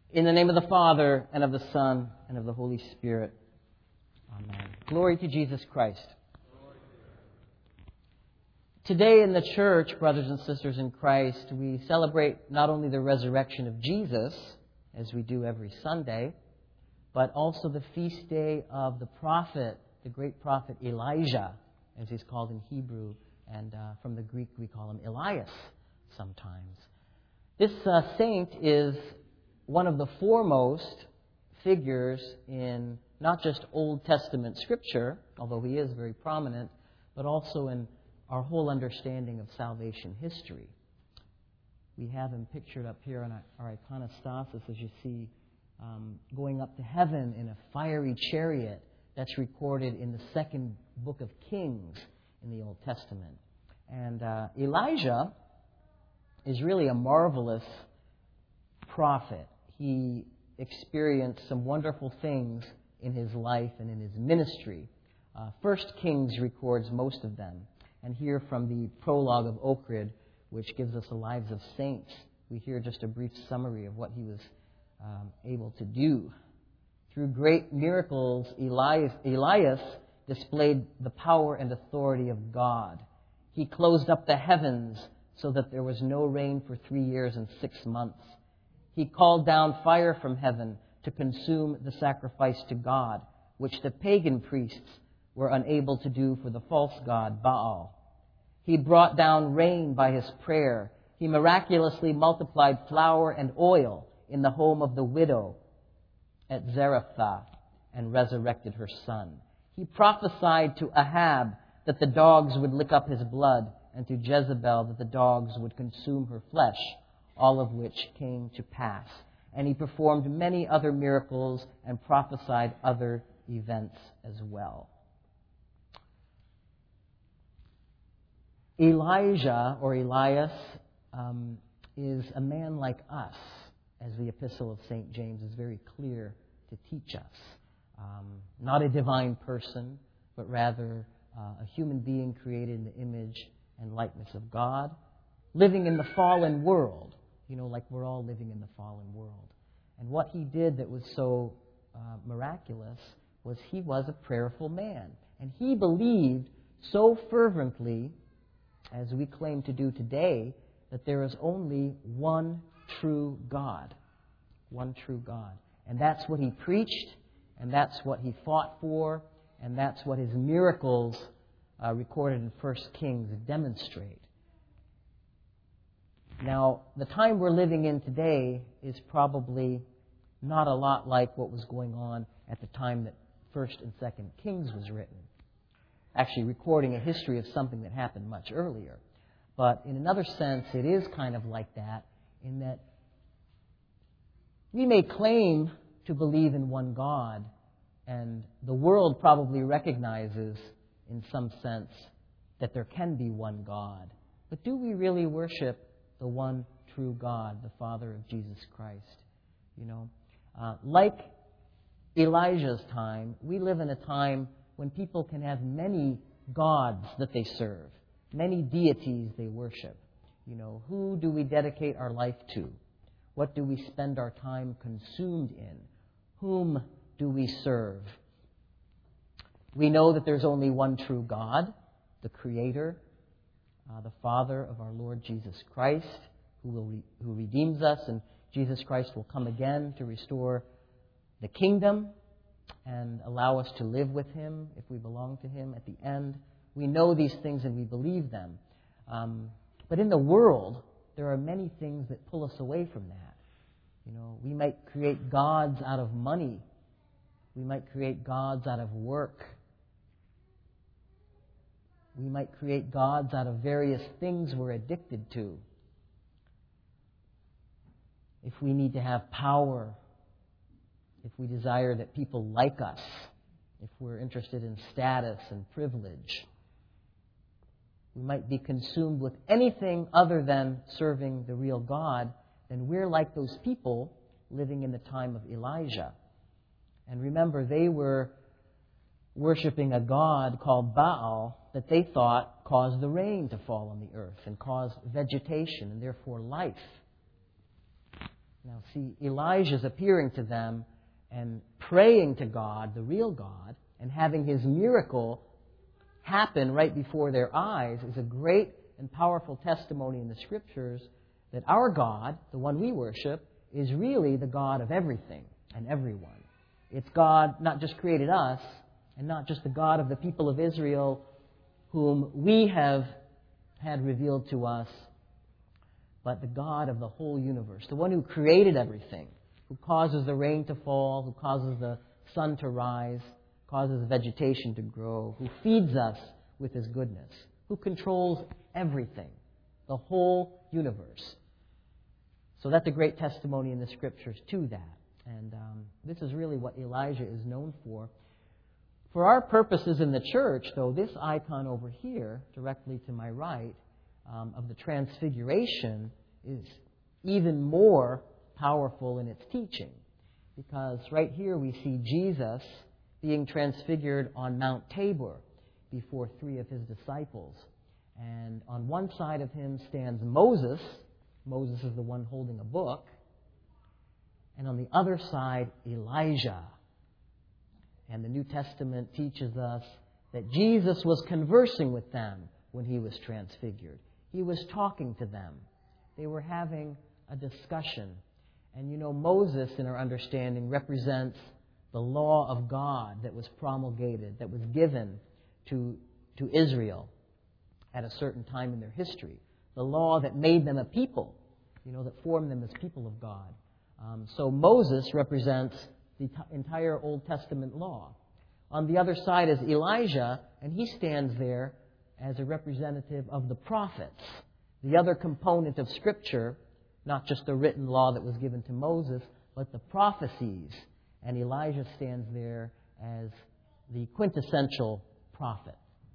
In the name of the Father, and of the Son, and of the Holy Spirit. Amen. Glory to Jesus Christ. Today in the church, brothers and sisters in Christ, we celebrate not only the resurrection of Jesus, as we do every Sunday, but also the feast day of the prophet, the great prophet Elijah, as he's called in Hebrew, and from the Greek we call him Elias sometimes. This saint is one of the foremost figures in not just Old Testament Scripture, although he is very prominent, but also in our whole understanding of salvation history. We have him pictured up here on our iconostasis, as you see, going up to heaven in a fiery chariot. That's recorded in the second book of Kings in the Old Testament. And Elijah is really a marvelous prophet. He experienced some wonderful things in his life and in his ministry. First Kings records most of them. And here from the prologue of Ochrid, which gives us the lives of saints, we hear just a brief summary of what he was able to do. Through great miracles, Elias displayed the power and authority of God. He closed up the heavens so that there was no rain for 3 years and 6 months. He called down fire from heaven to consume the sacrifice to God, which the pagan priests were unable to do for the false god Baal. He brought down rain by his prayer. He miraculously multiplied flour and oil in the home of the widow at Zarephath and resurrected her son. He prophesied to Ahab that the dogs would lick up his blood, and to Jezebel that the dogs would consume her flesh, all of which came to pass. And he performed many other miracles and prophesied other events as well. Elijah, or Elias, is a man like us, as the Epistle of St. James is very clear to teach us. Not a divine person, but rather a human being created in the image and likeness of God, living in the fallen world, like we're all living in the fallen world. And what he did that was so miraculous was he was a prayerful man. And he believed so fervently, as we claim to do today, that there is only one true God. One true God. And that's what he preached, and that's what he fought for, and that's what his miracles recorded in 1 Kings demonstrate. Now, the time we're living in today is probably not a lot like what was going on at the time that 1st and 2nd Kings was written. Actually recording a history of something that happened much earlier. But in another sense, it is kind of like that, in that we may claim to believe in one God, and the world probably recognizes, in some sense, that there can be one God. But do we really worship the one true God, the Father of Jesus Christ? Like Elijah's time, we live in a time when people can have many gods that they serve, many deities they worship. Who do we dedicate our life to? What do we spend our time consumed in? Whom do we serve? We know that there's only one true God, the Creator, the Father of our Lord Jesus Christ, who redeems us, and Jesus Christ will come again to restore the kingdom and allow us to live with Him if we belong to Him at the end. We know these things and we believe them. But in the world, there are many things that pull us away from that. We might create gods out of money. We might create gods out of work. We might create gods out of various things we're addicted to. If we need to have power, if we desire that people like us, if we're interested in status and privilege, we might be consumed with anything other than serving the real God, then we're like those people living in the time of Elijah. And remember, they were worshiping a god called Baal that they thought caused the rain to fall on the earth and caused vegetation and therefore life. Now, see, Elijah's appearing to them and praying to God, the real God, and having his miracle happen right before their eyes is a great and powerful testimony in the Scriptures that our God, the one we worship, is really the God of everything and everyone. It's God not just created us, and not just the God of the people of Israel whom we have had revealed to us, but the God of the whole universe, the one who created everything, who causes the rain to fall, who causes the sun to rise, causes vegetation to grow, who feeds us with his goodness, who controls everything, the whole universe. So that's a great testimony in the Scriptures to that. And this is really what Elijah is known for. For our purposes in the church, though, this icon over here, directly to my right, of the Transfiguration, is even more powerful in its teaching. Because right here we see Jesus being transfigured on Mount Tabor before 3 of his disciples. And on one side of him stands Moses. Moses is the one holding a book. And on the other side, Elijah. And the New Testament teaches us that Jesus was conversing with them when he was transfigured. He was talking to them. They were having a discussion. And you know, Moses, in our understanding, represents the law of God that was promulgated, that was given to Israel at a certain time in their history. The law that made them a people, that formed them as people of God. So Moses represents the entire Old Testament law. On the other side is Elijah, and he stands there as a representative of the prophets, the other component of Scripture, not just the written law that was given to Moses, but the prophecies. And Elijah stands there as the quintessential prophet.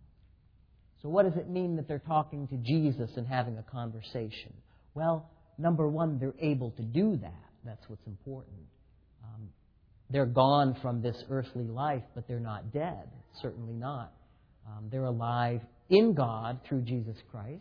So what does it mean that they're talking to Jesus and having a conversation? Well, number one, they're able to do that. That's what's important. They're gone from this earthly life, but they're not dead. Certainly not. They're alive in God through Jesus Christ.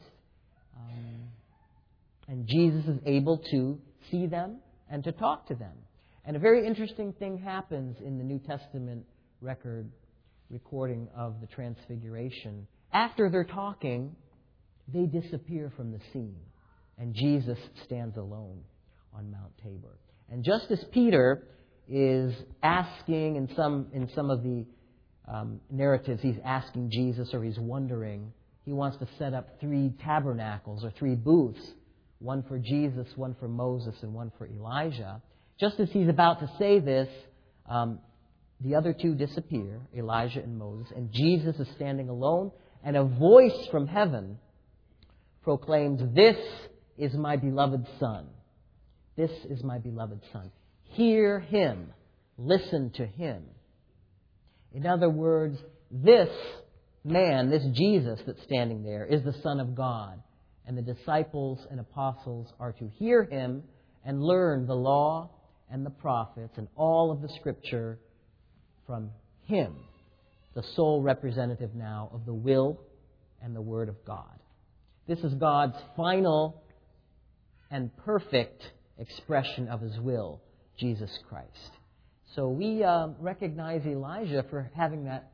And Jesus is able to see them and to talk to them. And a very interesting thing happens in the New Testament recording of the Transfiguration. After they're talking, they disappear from the scene. And Jesus stands alone on Mount Tabor. And just as Peter is asking in some of the narratives, he's asking Jesus, or he's wondering, he wants to set up 3 tabernacles or 3 booths, one for Jesus, one for Moses, and one for Elijah. Just as he's about to say this, the other 2 disappear, Elijah and Moses, and Jesus is standing alone, and a voice from heaven proclaims, "This is my beloved Son. This is my beloved Son. Hear him. Listen to him." In other words, this man, this Jesus that's standing there, is the Son of God. And the disciples and apostles are to hear him and learn the law and the prophets and all of the Scripture from him, the sole representative now of the will and the Word of God. This is God's final and perfect expression of his will, Jesus Christ. So we recognize Elijah for having that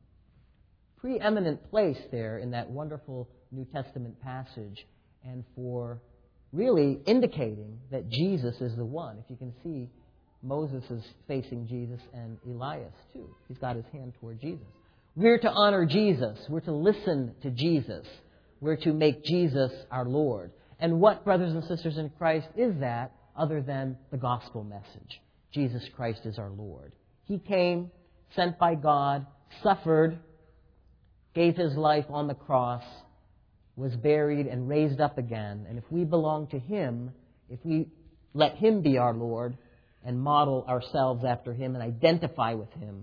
preeminent place there in that wonderful New Testament passage, and for really indicating that Jesus is the one. If you can see, Moses is facing Jesus, and Elias too. He's got his hand toward Jesus. We're to honor Jesus. We're to listen to Jesus. We're to make Jesus our Lord. And what, brothers and sisters in Christ, is that other than the gospel message? Jesus Christ is our Lord. He came, sent by God, suffered, gave his life on the cross, was buried and raised up again. And if we belong to him, if we let him be our Lord and model ourselves after him and identify with him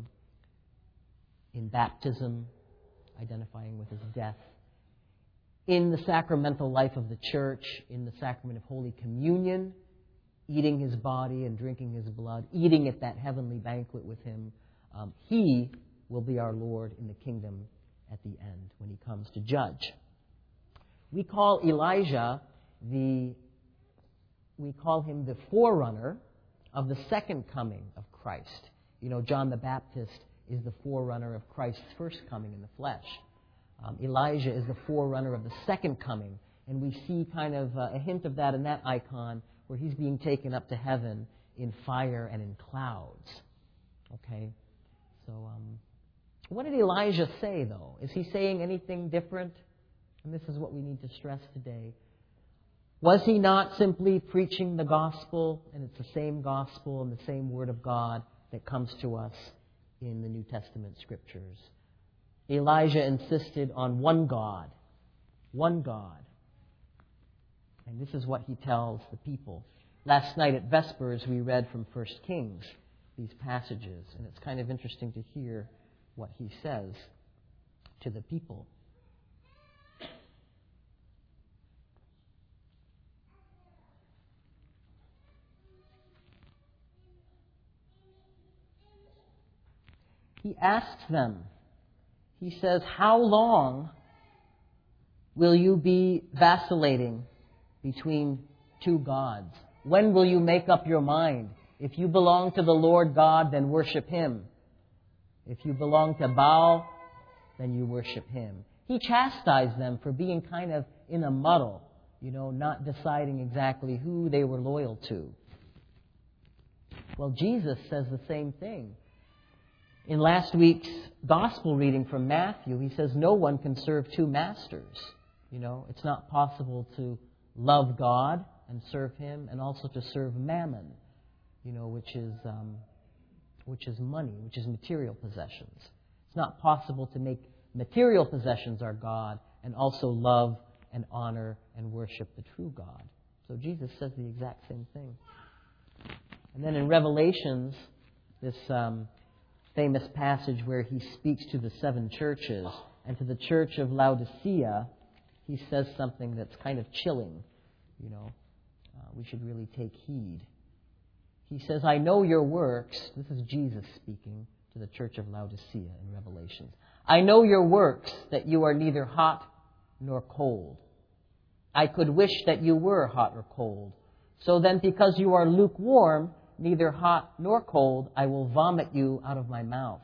in baptism, identifying with his death, in the sacramental life of the church, in the sacrament of Holy Communion, eating his body and drinking his blood, eating at that heavenly banquet with him, he will be our Lord in the kingdom at the end when he comes to judge. We call Elijah the we call him the forerunner of the second coming of Christ. You know, John the Baptist is the forerunner of Christ's first coming in the flesh. Elijah is the forerunner of the second coming. And we see kind of a hint of that in that icon where he's being taken up to heaven in fire and in clouds. Okay? So, what did Elijah say, though? Is he saying anything different? And this is what we need to stress today. Was he not simply preaching the gospel, and it's the same gospel and the same word of God that comes to us in the New Testament scriptures? Elijah insisted on one God. One God. And this is what he tells the people. Last night at Vespers, we read from 1 Kings, these passages. And it's kind of interesting to hear what he says to the people. He asks them, he says, how long will you be vacillating between two gods? When will you make up your mind? If you belong to the Lord God, then worship Him. If you belong to Baal, then you worship him. He chastised them for being kind of in a muddle, not deciding exactly who they were loyal to. Well, Jesus says the same thing. In last week's gospel reading from Matthew, he says no one can serve two masters. It's not possible to love God and serve Him, and also to serve mammon, which is money, which is material possessions. It's not possible to make material possessions our God and also love and honor and worship the true God. So Jesus says the exact same thing. And then in Revelations, this famous passage where he speaks to the seven churches, and to the church of Laodicea, he says something that's kind of chilling. We should really take heed. He says, I know your works. This is Jesus speaking to the church of Laodicea in Revelations. I know your works, that you are neither hot nor cold. I could wish that you were hot or cold. So then, because you are lukewarm, neither hot nor cold, I will vomit you out of my mouth.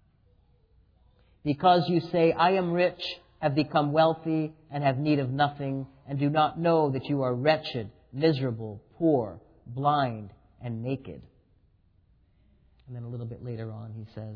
Because you say, I am rich, have become wealthy, and have need of nothing, and do not know that you are wretched, miserable, poor, blind, and naked. And then a little bit later on he says,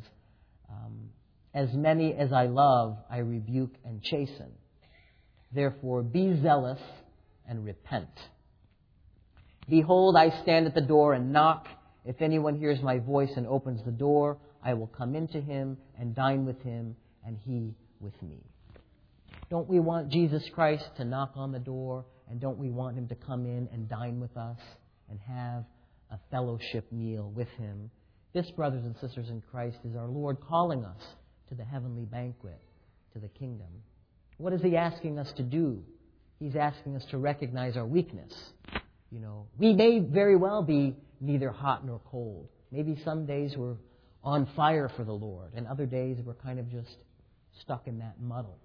as many as I love, I rebuke and chasten. Therefore be zealous and repent. Behold, I stand at the door and knock. If anyone hears my voice and opens the door, I will come into him and dine with him, and he with me. Don't we want Jesus Christ to knock on the door? And don't we want Him to come in and dine with us and have a fellowship meal with Him? This, brothers and sisters in Christ, is our Lord calling us to the heavenly banquet, to the kingdom. What is He asking us to do? He's asking us to recognize our weakness. We may very well be neither hot nor cold. Maybe some days we're on fire for the Lord, and other days we're kind of just stuck in that muddle.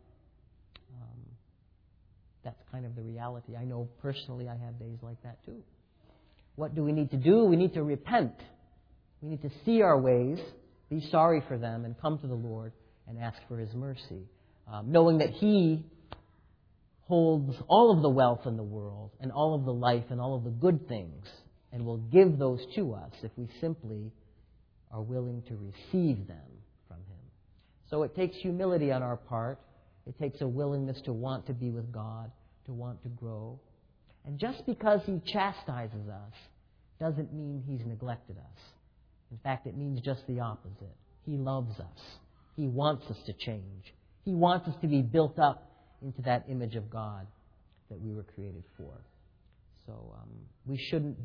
That's kind of the reality. I know personally I have days like that too. What do we need to do? We need to repent. We need to see our ways, be sorry for them, and come to the Lord and ask for His mercy, knowing that He holds all of the wealth in the world and all of the life and all of the good things, and will give those to us if we simply are willing to receive them from Him. So it takes humility on our part. It takes a willingness to want to be with God, to want to grow. And just because He chastises us doesn't mean He's neglected us. In fact, it means just the opposite. He loves us. He wants us to change. He wants us to be built up into that image of God that we were created for. So we shouldn't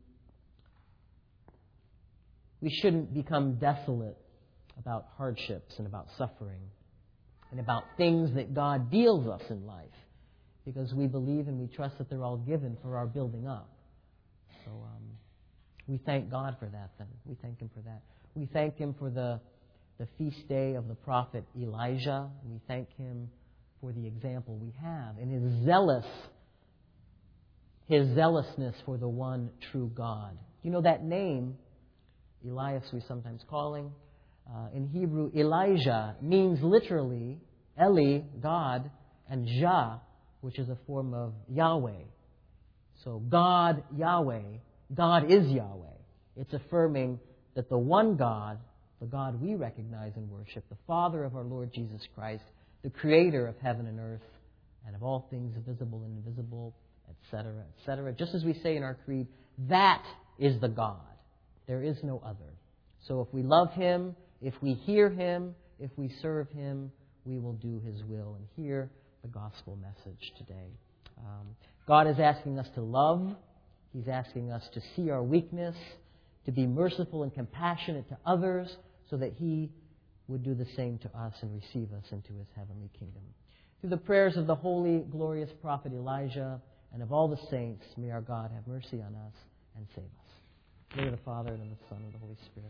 become desolate about hardships and about suffering and about things that God deals us in life, because we believe and we trust that they're all given for our building up. So we thank God for that then. We thank Him for that. We thank Him for the feast day of the prophet Elijah. And we thank Him for the example we have and his his zealousness for the one true God. You know that name, Elias we sometimes call him, in Hebrew, Elijah means literally Eli, God, and Jah, which is a form of Yahweh. So God, Yahweh, God is Yahweh. It's affirming that the one God, the God we recognize and worship, the Father of our Lord Jesus Christ, the Creator of heaven and earth, and of all things visible and invisible, etc., etc. Just as we say in our creed, that is the God. There is no other. So if we love Him, if we hear Him, if we serve Him, we will do His will and hear the gospel message today. God is asking us to love. He's asking us to see our weakness, to be merciful and compassionate to others, so that He would do the same to us and receive us into His heavenly kingdom. Through the prayers of the holy, glorious prophet Elijah and of all the saints, may our God have mercy on us and save us. In the name of the Father, and of the Son, and of the Holy Spirit.